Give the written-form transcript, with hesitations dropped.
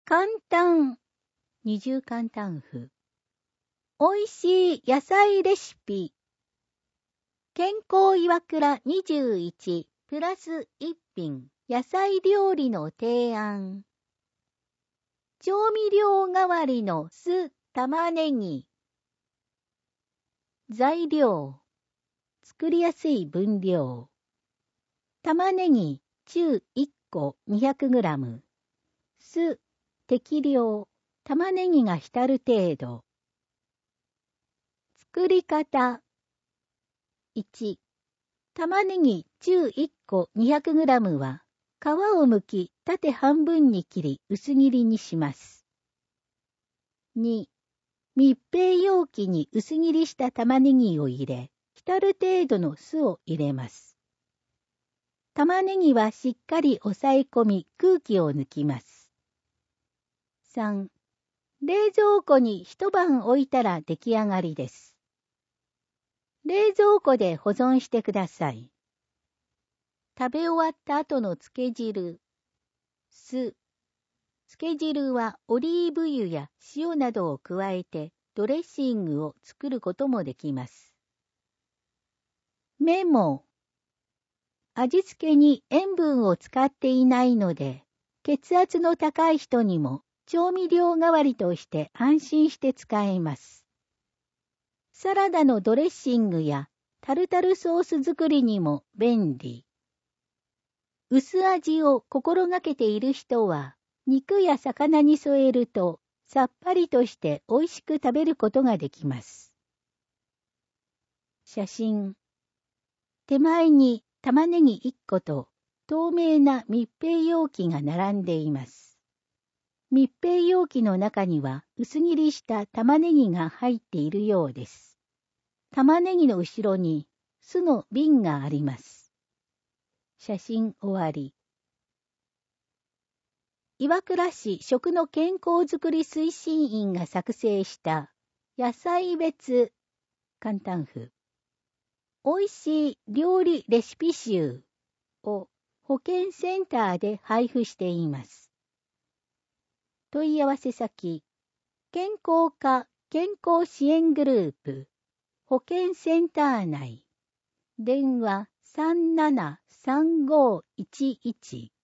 簡単、二重簡単符。美味しい野菜レシピ。健康岩倉21プラス1品野菜料理の提案。調味料代わりの酢、玉ねぎ。材料。作りやすい分量。玉ねぎ中1個 200g。酢適量。玉ねぎが浸る程度。作り方。1、玉ねぎ中1個 200g は皮を剥き縦半分に切り薄切りにします。2、密閉容器に薄切りした玉ねぎを入れ、浸る程度の酢を入れます。玉ねぎはしっかり押さえ込み空気を抜きます。3、冷蔵庫に一晩置いたら出来上がりです。冷蔵庫で保存してください。食べ終わった後の漬け汁。酢。漬け汁はオリーブ油や塩などを加えてドレッシングを作ることもできます。メモ。味付けに塩分を使っていないので、血圧の高い人にも調味料代わりとして安心して使えます。サラダのドレッシングやタルタルソース作りにも便利。薄味を心がけている人は、肉や魚に添えるとさっぱりとして美味しく食べることができます。写真。手前に玉ねぎ1個と透明な密閉容器が並んでいます。密閉容器の中には薄切りした玉ねぎが入っているようです。玉ねぎの後ろに酢の瓶があります。写真終わり。岩倉市食の健康づくり推進員が作成した野菜別簡単符おいしい料理レシピ集を保健センターで配布しています。問い合わせ先、健康課健康支援グループ保健センター内電話373511